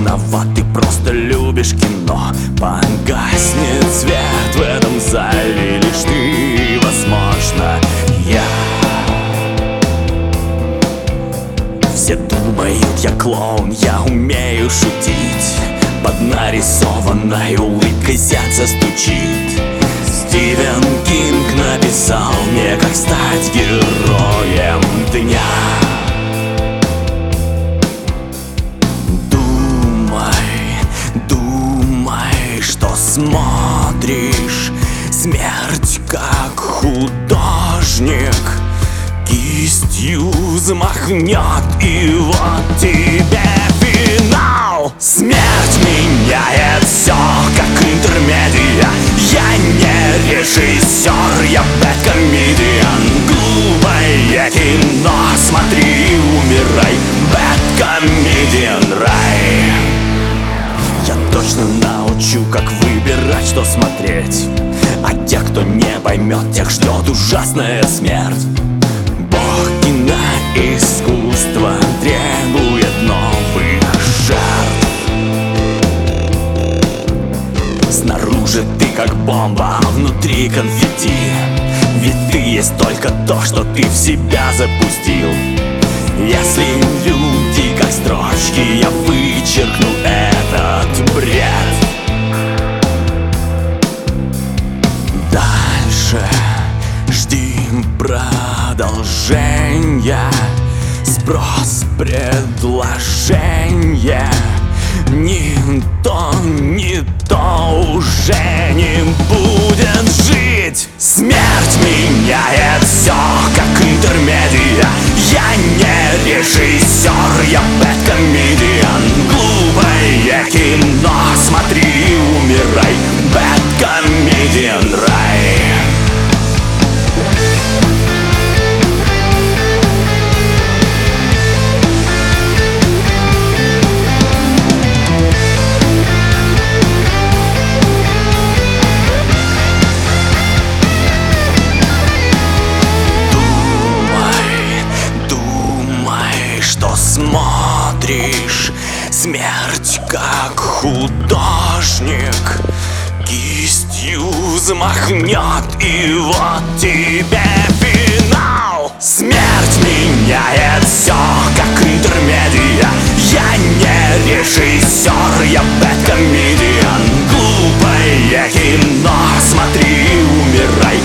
виноват, ты просто любишь кино. Погаснет свет в этом зале, лишь ты, возможно, я. Все думают, я клоун, я умею шутить. Под нарисованной улыбкой сердце стучит. Стивен Кинг написал мне, как стать героем дня. Думай, что смотришь смерть как художник. Кистью взмахнет, и вот тебе финал. Смерть меняет все, как интермедия. Я не режиссер, я бэдкомедиан. Глупое кино, смотри, умирай. Бэдкомедиан рай. Я точно научу, как выбирать, что смотреть. А тех, кто не поймет, тех ждет ужасная смерть. Бог киноискусства требует новых жертв. Снаружи ты как бомба, а внутри конфетти. Ведь ты есть только то, что ты в себя запустил. Если люди как строчки, я вычеркну этот бред. Дальше жди продолжения. Спрос, предложение. Ни то уже не будет жить. Смерть меняет все, как интермедия. Я не режиссер, я бэдкомедиан. Глупое кино, смотри, умирай. Бэдкомедиан рай. Смотришь смерть как художник. Кистью взмахнет, и вот тебе финал. Смерть меняет все, как интермедия. Я не режиссер, я бэдкомедиан. Глупое кино, смотри, умирай.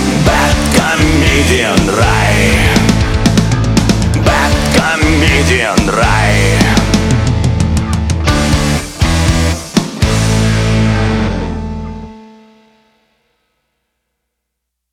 Бэдкомедиан рай. Бэдкомедиан рай.